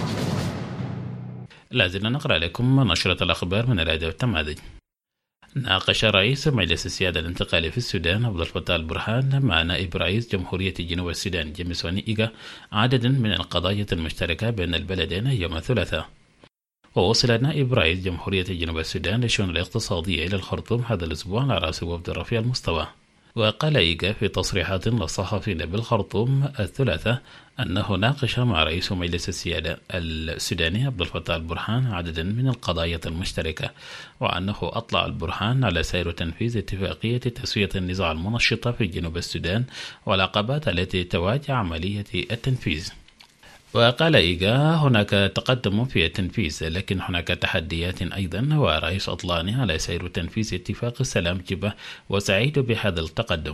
لازلنا نقرأ لكم نشرة الأخبار من راديو التمازج. ناقش رئيس مجلس السيادة الانتقالي في السودان عبد الفتاح البرهان مع نائب رئيس جمهورية جنوب السودان جيمس واني إيغا عددا من القضايا المشتركة بين البلدين يوم الثلاثاء. ووصل نائب رئيس جمهورية جنوب السودان للشؤون الاقتصادية إلى الخرطوم هذا الأسبوع على رأس وفد رفيع المستوى. وقال إيغا في تصريحات للصحفيين بالخرطوم الثلاثاء أنه ناقش مع رئيس مجلس السيادة السوداني عبد الفتاح البرهان عددا من القضايا المشتركة، وأنه أطلع البرهان على سير تنفيذ اتفاقية تسوية النزاع المنشطة في جنوب السودان والعقبات التي تواجه عملية التنفيذ. وقال إيغا هناك تقدم في التنفيذ، لكن هناك تحديات أيضا، ورئيس أطلاني على سير تنفيذ اتفاق السلام جبه وسعيد بهذا التقدم.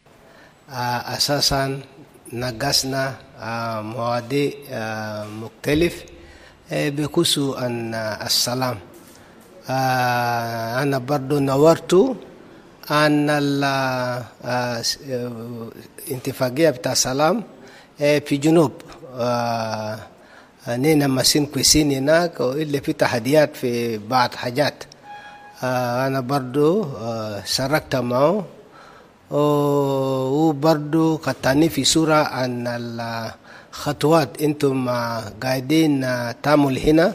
أساسا ناقشنا مواضيع مختلف بخصوص السلام. أنا برضو نورت أن الاتفاقية بتاع السلام في جنوب نينا ماشيين كويسين هناك، وإلا في تحديات في بعض حاجات. أنا برضو شاركت معه، وبرضو قطعني في صورة عن الخطوات أنتم قاعدين تعمل هنا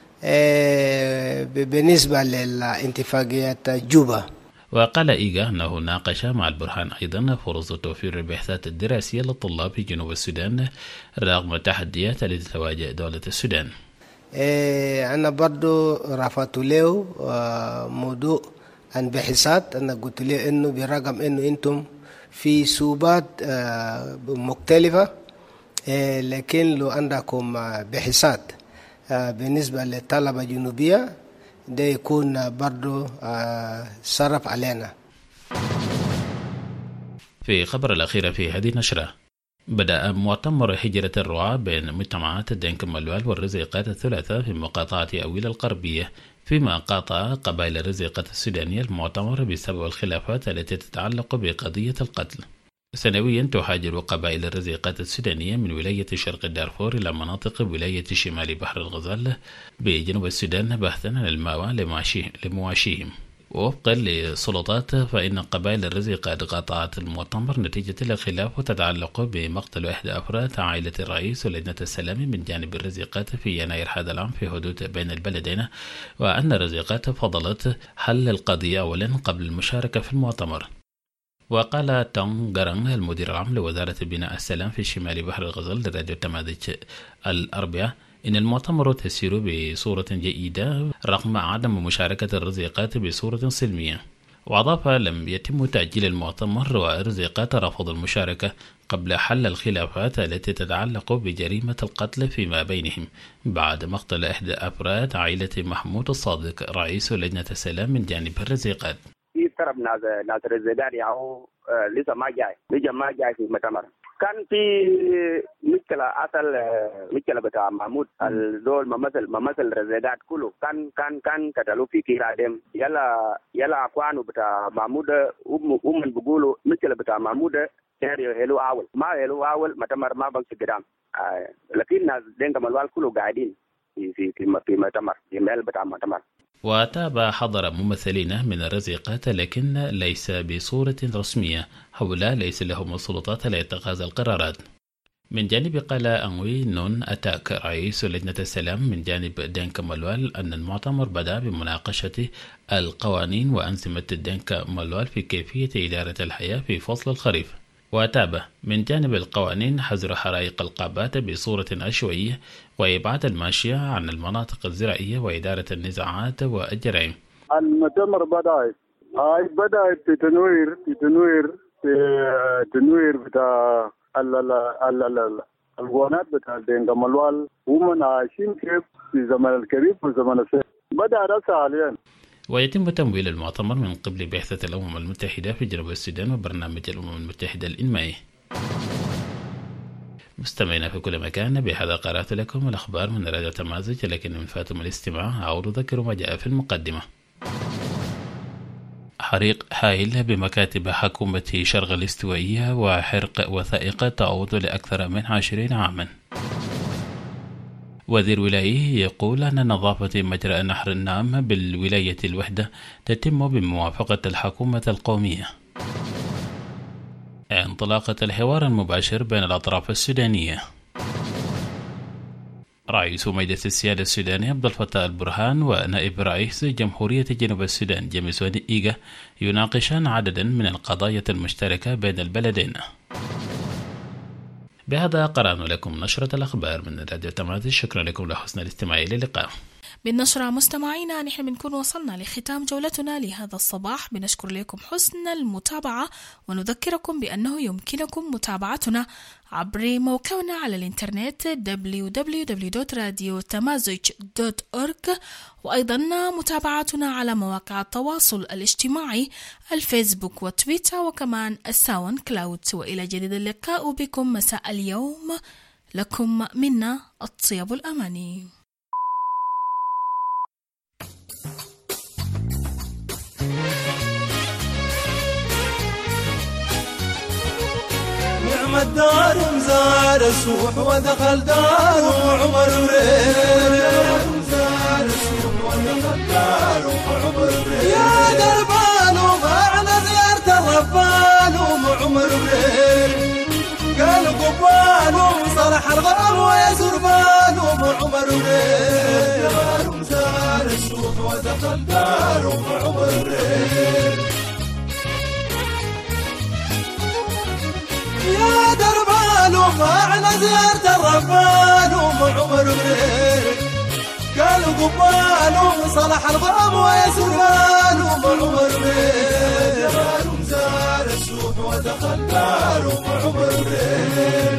بالنسبة للانتفاقية جوبا. وقال إيجا أنه ناقش مع البرهان أيضا فرص توفير البحثات الدراسية للطلاب في جنوب السودان رغم التحديات التي تواجه دولة السودان. أنا برضو رفعت له موضوع عن بحثات. أنا قلت له إنه برغم إنه أنتم في صوبات مختلفة، لكن لو عندكم بحثات بالنسبة للطلبة الجنوبية ده يكون برضو صرف علينا. في خبر الأخير في هذه النشرة، بدأ مؤتمر هجرة الرعاة بين مجتمعات الدنك ملوال والرزيقات الثلاثة في مقاطعة أويل الغربية، فيما قاطع قبائل الرزيقات السودانية المؤتمر بسبب الخلافات التي تتعلق بقضية القتل. سنويا تهاجر قبائل الرزيقات السودانية من ولاية شرق الدارفور إلى مناطق ولاية شمال بحر الغزال بجنوب السودان بحثا عن المأوى لمواشيهم. ووفقا للسلطات فإن قبائل الرزيقات قاطعت المؤتمر نتيجة الخلاف تتعلق بمقتل إحدى أفراد عائلة الرئيس ولجنة السلام من جانب الرزيقات في يناير هذا العام في حدود بين البلدين، وأن الرزيقات فضلت حل القضية أولا قبل المشاركة في المؤتمر. وقال تونغ غرانغ المدير العام لوزارة بناء السلام في شمال بحر الغزال لراديو التمازج الأربعاء إن المؤتمر تسير بصورة جيدة رغم عدم مشاركة الرزيقات بصورة سلمية. وأضاف لم يتم تأجيل المؤتمر والرزيقات رفض المشاركة قبل حل الخلافات التي تتعلق بجريمة القتل فيما بينهم بعد مقتل إحدى أفراد عائلة محمود الصادق رئيس لجنة السلام من جانب الرزيقات. في طرف ناس الرزيقات ياهو لسه ما جاي في المؤتمر. كان في مشكلة أصل مشكلة بتاع محمود الدول ممثل الرزيقات كله كان كتلو في كيرادم يلا أخوانه بتاع محمود بيقولوا مشكلة بتاع محمود هلو أول مؤتمر ما بنش قدام، لكن ناس دينك ملوال كله قاعدين في مؤتمر في مال بتاع مؤتمر. وتابع حضر ممثلين من الرزيقات لكن ليس بصورة رسمية، هؤلاء ليس لهم السلطات لاتخاذ القرارات. من جانب قال أنوي نون أتاك رئيس لجنة السلام من جانب دنك ملوال أن المؤتمر بدأ بمناقشة القوانين وأنظمة الدنك ملوال في كيفية إدارة الحياة في فصل الخريف. وتابع من جانب القوانين حظر حرائق القابات بصورة عشوائية وإبعاد الماشية عن المناطق الزراعية وإدارة النزاعات والجرائم. المؤتمر بدأت في تنوير بتاع الغونات بتاع دينك ملوال ومن عايشين كيف في زمن الكريم وزمن السيف بدأ رأسها حاليا. ويتم تمويل المؤتمر من قبل بعثة الأمم المتحدة في جنوب السودان وبرنامج الأمم المتحدة الإنمائي. مستمعينا في كل مكان، بهذا قرأت لكم الأخبار من راديو تمازج، لكن من فاتم الاستماع أعود أذكر ما جاء في المقدمة. حريق هائل بمكاتب حكومة شرق الاستوائية وحرق وثائق تعود لأكثر من 20 عاما. وزير ولاية يقول أن نظافة مجرى نهر النام بالولاية الوحدة تتم بموافقة الحكومة القومية. انطلاقة الحوار المباشر بين الأطراف السودانية. رئيس مجلس السيادة السوداني عبد الفتاح البرهان ونائب رئيس جمهورية جنوب السودان جيمس ودي إيجا يناقشان عددا من القضايا المشتركة بين البلدين. بهذا قرأنا لكم نشرة الأخبار من راديو تمازج. شكرا لكم لحسن الاستماع. إلى اللقاء. بالنشرة مستمعينا نحن بنكون وصلنا لختام جولتنا لهذا الصباح. بنشكر لكم حسن المتابعة ونذكركم بأنه يمكنكم متابعتنا عبر موقعنا على الإنترنت www.radiotamazig.org، وأيضا متابعتنا على مواقع التواصل الاجتماعي الفيسبوك وتويتر وكمان الساوند كلاود. وإلى جديد اللقاء بكم مساء اليوم، لكم منا الطيب الأماني. نعم الدار مزار السوح ودخل داره عمر برير زار السوح ودخل داره عمر برير يا دربان ومعنا زيارة الربان وعمر برير قال قبان وصلح الغام ويزربان وعمر برير زار السوح ودخل داره عمر برير يا دربان ومعنا زيارة الربان وعمر برير قالوا قبان وصلح الغام ويسربان وعمر برير زار السوح ودخل داره وعمر برير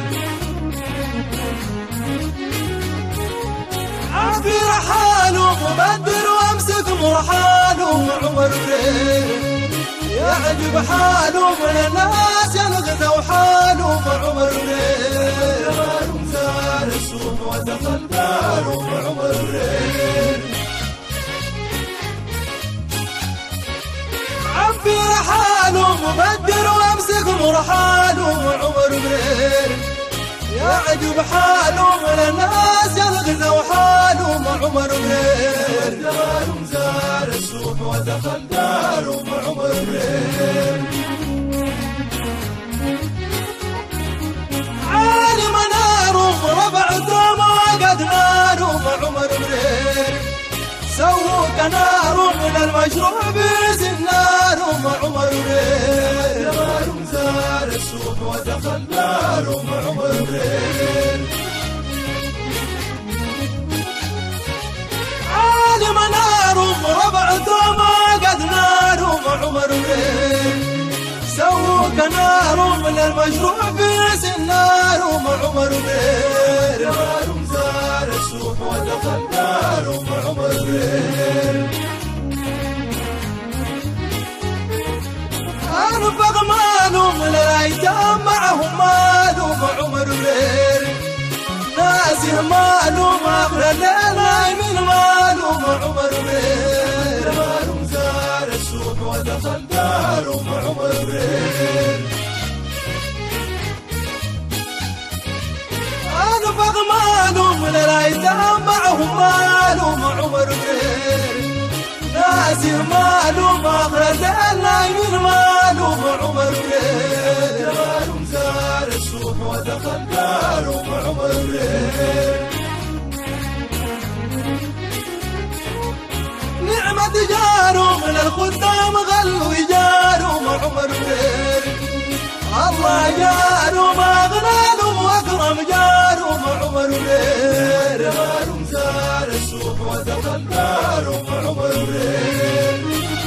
عافي رحاله مبدر وامسك مرحاله وعمر برير يعجب حاله من الناس ينغزى وحاله وعمر برير زار السوح ودخل داره وعمر برير عبي رحاله مبدر وامسك مرحاله وعمر برير يعجب حاله من الناس ينغزى وحاله وعمر برير زار السوح ودخل داره وعمر برير عالم ناره وربع دومه وقد ناره وعمر برير سووا كناره من المشروع بسناره وعمر برير زار السوح ودخل داره وعمر برير عالم ناره وربع دومه قد ناره وعمر برير سووا كناره من المشروع بسناره وعمر برير زار السوح ودخل داره وعمر برير أنفق ماله من الأيتام معهم ماله وعمر برير ناسه ماله ما أغلى الليل من ماله وعمر برير زار السوح ودخل داره وعمر برير أنفق ماله من الأيتام معهم ماله وعمر برير ناسه ماله ما أغلى الليل من ماله وعمر برير زار السوح ودخل داره وعمر برير نعمة جاره من الخدام غلوا جاره وعمر برير الله جاره ما أغناله وأكرم جاره وعمر برير زار السوح ودخل داره وعمر برير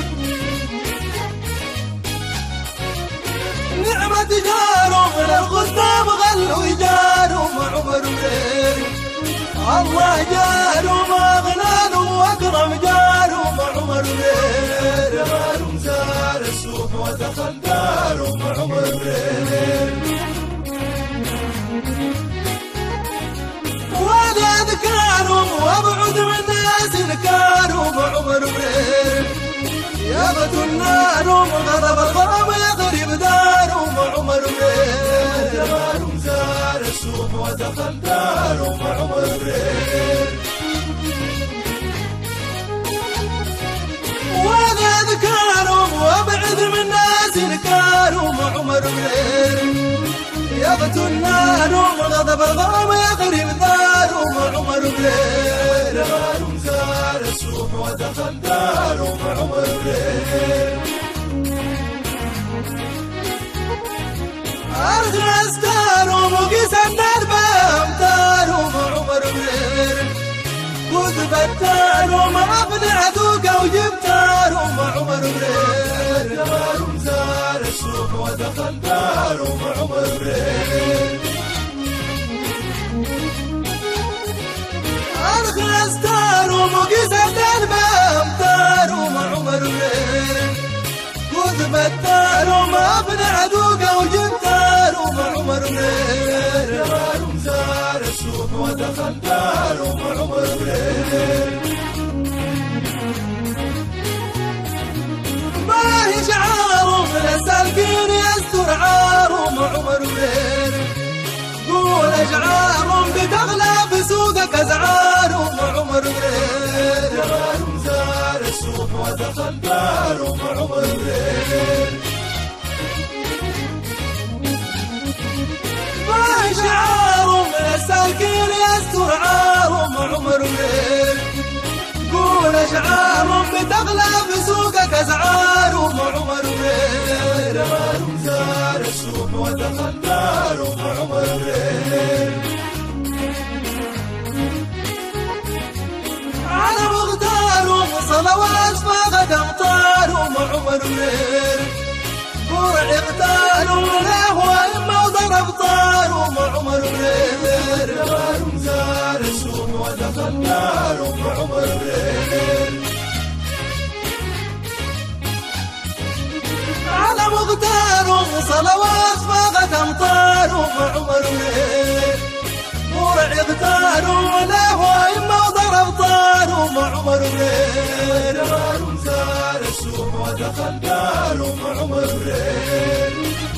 نعمة جاره من الخدام غلوا جاره وعمر برير الله جاره ما أغناله وأكرم جاره وعمر برير زار السوح ودخل داره وعمر برير وأنا أذكاره وأبعد من الناس نكاره وعمر برير يغد النار وغضب الغرام يضرب داره وعمر برير زار السوح ودخل داره وعمر برير وانا اذكاره وابعد من الناس نكاره وعمر برير يغدو النار وغضب الغرام يضرب داره وعمر برير زار السوح ودخل داره وعمر برير أرض أستاره وقيس النار بأمتاره وعمر برير كتب التار وما أبنى عدوك وجبتار وعمر برير زار السوح ودخل داره وعمر برير أرخ أستار وقيس النار بأمتار وعمر برير كتب التار وما أبنى عدوك وجبتار وعمر برير زار السوح ودخل داره وعمر برير ما هي شعاره من السالكين يستر عاره وعمر برير قول بسوقك أزعار وعمر غير جمال زار السوق ودخل دار وعمر غير ما شعار من الساكن يستر عار وعمر غير قول أشعار بتغلى بسوقك أزعار وعمر غير جمال زار السوق ودخل دار وعمر غير على مغدار وصلوات فاقد أمطار وعمر غير قرع اغتال وله إما وضرب طار وعمر غير جمال زار السوق ودخل دار وعمر غير على مغدار وصلوات فاقد أمطار وعمر غير قرع اغتال وله إما وضرب طار وعمر غير جمال زار السوق ودخل دار وعمر غير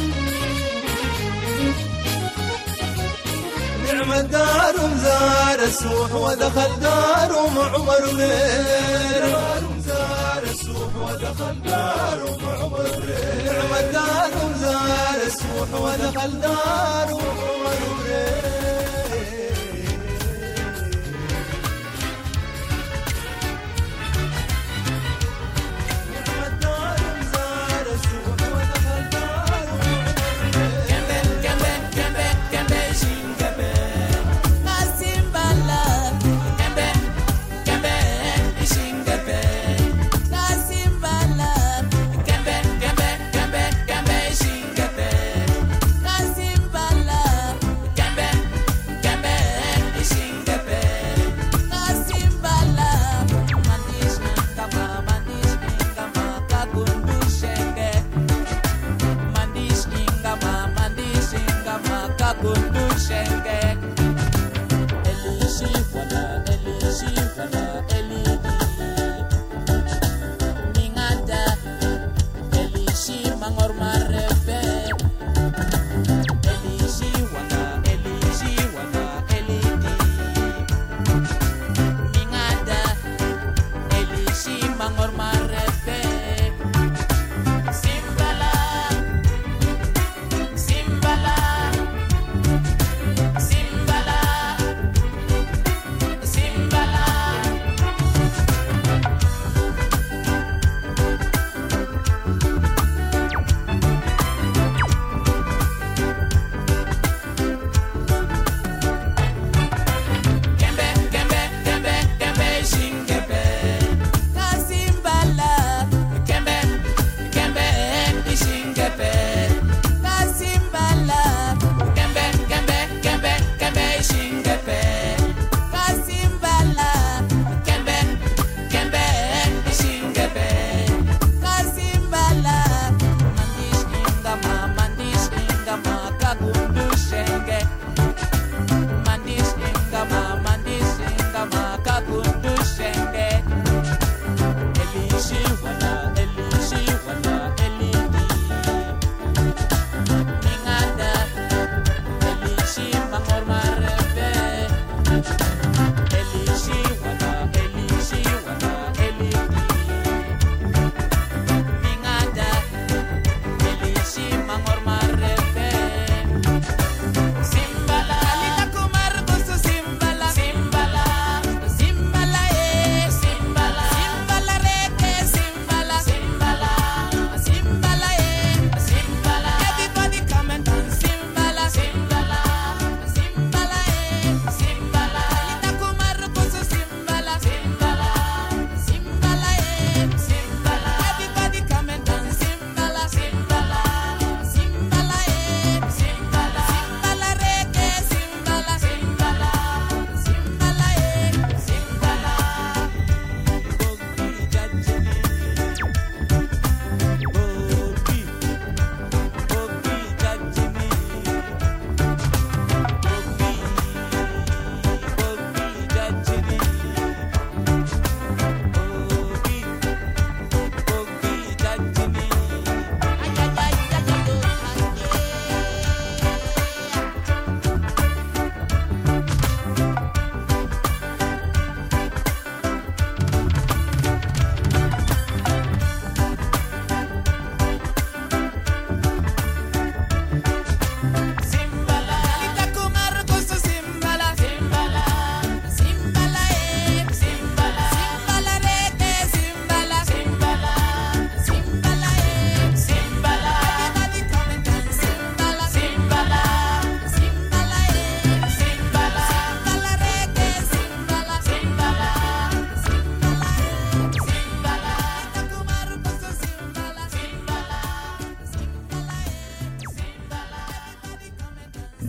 نعم الدار زار السوق ودخل دار وعمر غير زار السوق ودخل دار وعمر غير نعم الدار زار السوق ودخل دار وعمر غير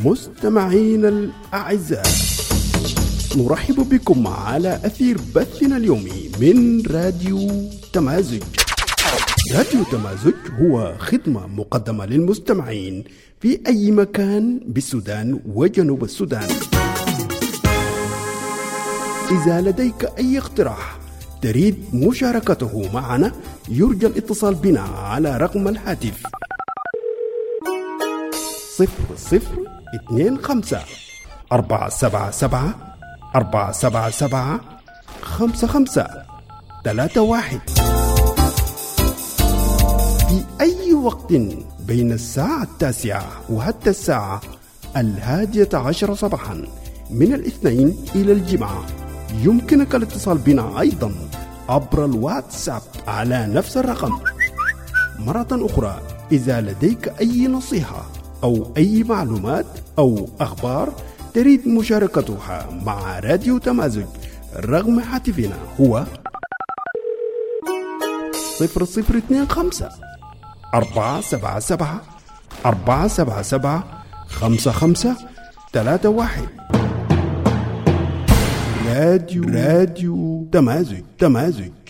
مستمعين الأعزاء، نرحب بكم على أثير بثنا اليومي من راديو تمازج. راديو تمازج هو خدمة مقدمة للمستمعين في أي مكان بالسودان وجنوب السودان. إذا لديك أي اقتراح تريد مشاركته معنا يرجى الاتصال بنا على رقم الهاتف 0025 477 477 5531. في أي وقت بين الساعة 9 وحتى الساعة 11 صباحا من الاثنين إلى الجمعة يمكنك الاتصال بنا أيضا عبر الواتساب على نفس الرقم. مرة أخرى، إذا لديك أي نصيحة أو أي معلومات أو أخبار تريد مشاركتها مع راديو تمازج، رقم هاتفنا هو 0025 477 477 5531. راديو تمازج.